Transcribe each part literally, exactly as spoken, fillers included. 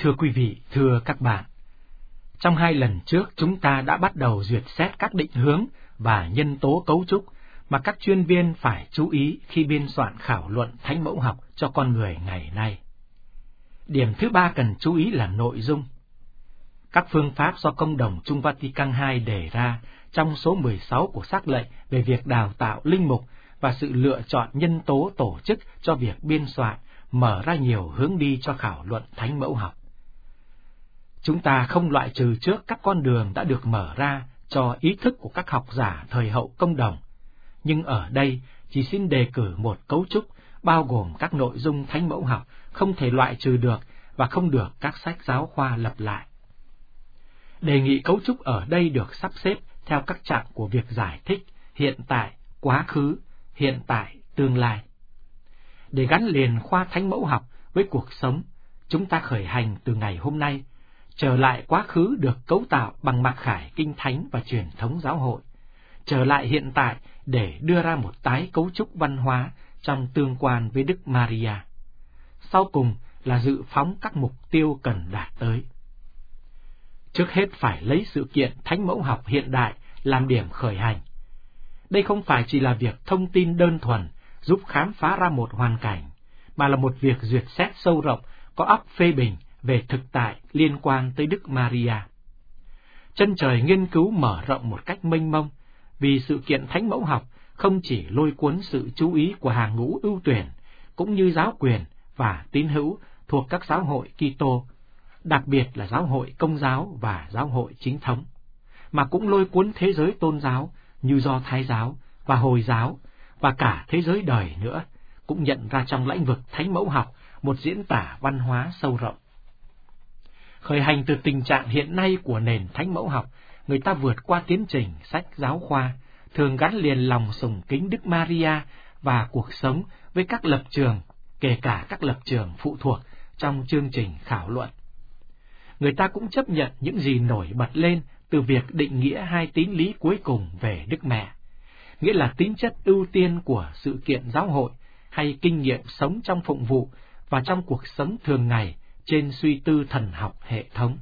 Thưa quý vị, thưa các bạn, trong hai lần trước chúng ta đã bắt đầu duyệt xét các định hướng và nhân tố cấu trúc mà các chuyên viên phải chú ý khi biên soạn khảo luận thánh mẫu học cho con người ngày nay. Điểm thứ ba cần chú ý là nội dung. Các phương pháp do Công đồng Trung Vatican hai đề ra trong số mười sáu của sắc lệnh về việc đào tạo linh mục và sự lựa chọn nhân tố tổ chức cho việc biên soạn mở ra nhiều hướng đi cho khảo luận thánh mẫu học. Chúng ta không loại trừ trước các con đường đã được mở ra cho ý thức của các học giả thời hậu Công đồng, nhưng ở đây chỉ xin đề cử một cấu trúc bao gồm các nội dung thánh mẫu học không thể loại trừ được và không được các sách giáo khoa lập lại. Đề nghị cấu trúc ở đây được sắp xếp theo các trạng của việc giải thích hiện tại, quá khứ, hiện tại, tương lai. Để gắn liền khoa thánh mẫu học với cuộc sống, chúng ta khởi hành từ ngày hôm nay, trở lại quá khứ được cấu tạo bằng mặc khải kinh thánh và truyền thống giáo hội, trở lại hiện tại để đưa ra một tái cấu trúc văn hóa trong tương quan với Đức Maria. Sau cùng là dự phóng các mục tiêu cần đạt tới. Trước hết phải lấy sự kiện thánh mẫu học hiện đại làm điểm khởi hành. Đây không phải chỉ là việc thông tin đơn thuần giúp khám phá ra một hoàn cảnh, mà là một việc duyệt xét sâu rộng, có óc phê bình về thực tại liên quan tới Đức Maria. Chân trời nghiên cứu mở rộng một cách mênh mông, vì sự kiện thánh mẫu học không chỉ lôi cuốn sự chú ý của hàng ngũ ưu tuyển, cũng như giáo quyền và tín hữu thuộc các giáo hội Kitô, đặc biệt là giáo hội Công giáo và giáo hội Chính thống, mà cũng lôi cuốn thế giới tôn giáo như Do Thái giáo và Hồi giáo, và cả thế giới đời nữa, cũng nhận ra trong lĩnh vực thánh mẫu học một diễn tả văn hóa sâu rộng. Khởi hành từ tình trạng hiện nay của nền thánh mẫu học, người ta vượt qua tiến trình sách giáo khoa, thường gắn liền lòng sùng kính Đức Maria và cuộc sống với các lập trường, kể cả các lập trường phụ thuộc trong chương trình khảo luận. Người ta cũng chấp nhận những gì nổi bật lên từ việc định nghĩa hai tín lý cuối cùng về Đức Mẹ, nghĩa là tính chất ưu tiên của sự kiện giáo hội hay kinh nghiệm sống trong phụng vụ và trong cuộc sống thường ngày trên suy tư thần học hệ thống.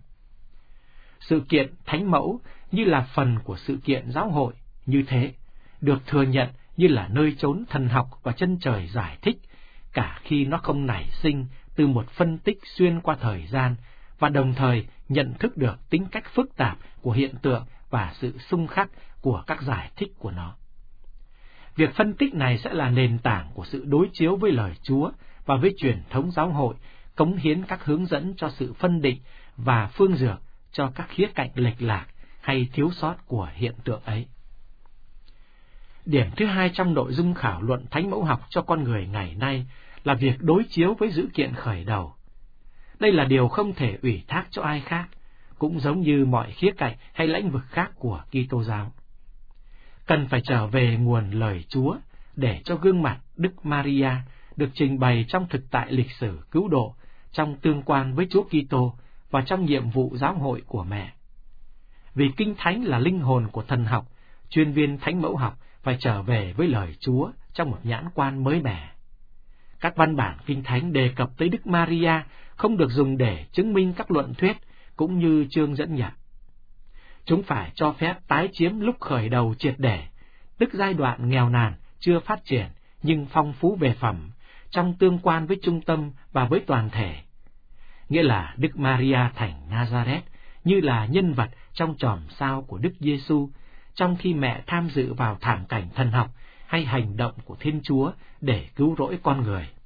Sự kiện thánh mẫu như là phần của sự kiện giáo hội như thế, được thừa nhận như là nơi chốn thần học và chân trời giải thích, cả khi nó không nảy sinh từ một phân tích xuyên qua thời gian, và đồng thời nhận thức được tính cách phức tạp của hiện tượng và sự xung khắc của các giải thích của nó. Việc phân tích này sẽ là nền tảng của sự đối chiếu với lời Chúa và với truyền thống giáo hội, cống hiến các hướng dẫn cho sự phân định và phương dược cho các khía cạnh lệch lạc hay thiếu sót của hiện tượng ấy. Điểm thứ hai trong nội dung khảo luận thánh mẫu học cho con người ngày nay là việc đối chiếu với dữ kiện khởi đầu. Đây là điều không thể ủy thác cho ai khác, cũng giống như mọi khía cạnh hay lĩnh vực khác của Kitô giáo. Cần phải trở về nguồn lời Chúa để cho gương mặt Đức Maria được trình bày trong thực tại lịch sử cứu độ, trong tương quan với Chúa Kitô và trong nhiệm vụ giáo hội của mẹ. Vì Kinh Thánh là linh hồn của thần học, chuyên viên thánh mẫu học phải trở về với lời Chúa trong một nhãn quan mới mẻ. Các văn bản Kinh Thánh đề cập tới Đức Maria không được dùng để chứng minh các luận thuyết cũng như chương dẫn nhập. Chúng phải cho phép tái chiếm lúc khởi đầu triệt để, tức giai đoạn nghèo nàn, chưa phát triển nhưng phong phú về phẩm, trong tương quan với trung tâm và với toàn thể. Nghĩa là Đức Maria thành Nazareth như là nhân vật trong chòm sao của Đức Giêsu, trong khi mẹ tham dự vào thảm cảnh thần học hay hành động của Thiên Chúa để cứu rỗi con người.